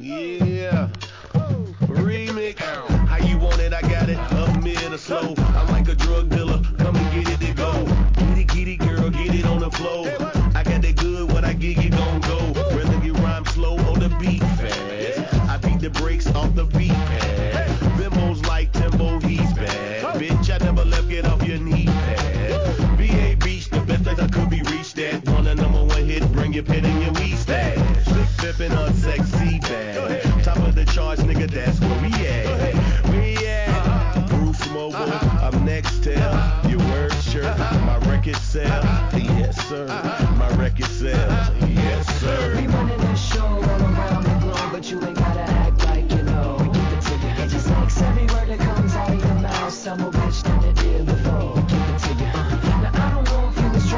Yeah. Remix. How you want it? I got it. Up mid or slow. I'm like a drug dealer. Come and get it, it go. Get it, girl. Get it on the floor. I got that good. What I get, you gon' go. Whether you rhyme slow or the beat fast. I beat the brakes off the beat pad. Bimbos like Timbo, he's bad. Bitch, I never left. Get off your knee pad. BA Beach, the best place I could be reached at. Want a number one hit? Bring your pen and your weed stash. Slick flipping on sexy bad. Top of the charts, nigga, that's where we at. We at Bruce Mobile. I'm next tell your word shirt. My record sell. Yes, sir. My record sell.